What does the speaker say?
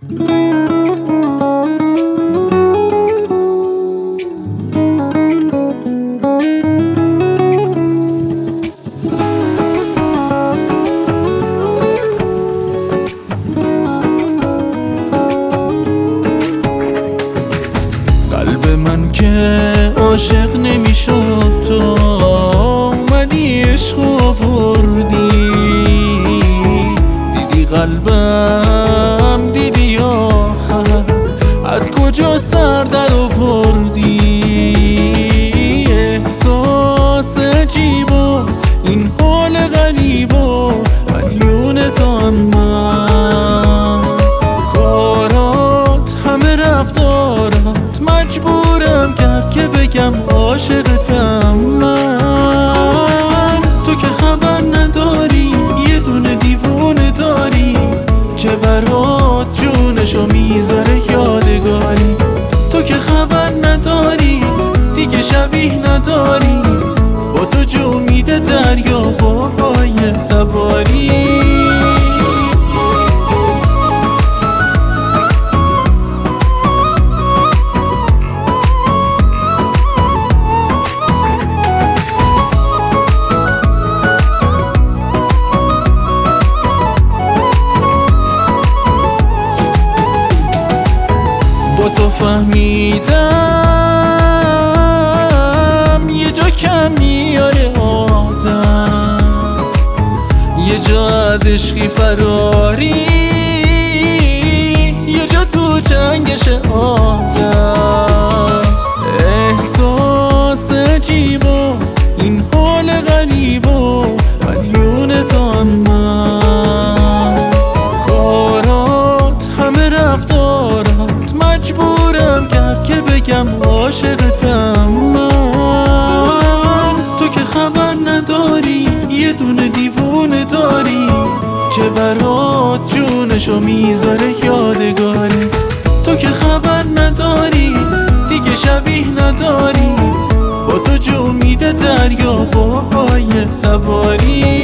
قلب من که عاشق نمیشد تو اومدی عشق آوردی، دیدی قلبم دیدی آخر از کجا سر در آوردی. احساس عجیب و این حال غریب و مدیون تو هم من، کارات همه رفتارات مجبورم کرد که بگم عاشقتم من. تو که خبر نداری یه دونه دیوونه داری که برات جونشو میذاره یادگاری. تو که خبر نداری دیگه شبیه نداری، با تو جون میده دریا با پای سواری. با تو فهمیدم یه جا کم میاره آدم، یه جا از عشقی فراری، یه جا تو جنگش آدم. احساس عجیب و این حال غریب و مدیون تو هم من، کارات همه رفتارات مجبورم کرد که بگم عاشقتم من. تو که خبر نداری یه دونه دیوونه داری که برات جونشو میذاره یادگاری. تو که خبر نداری دیگه شبیه نداری، با تو جون میده دریا با پای سواری.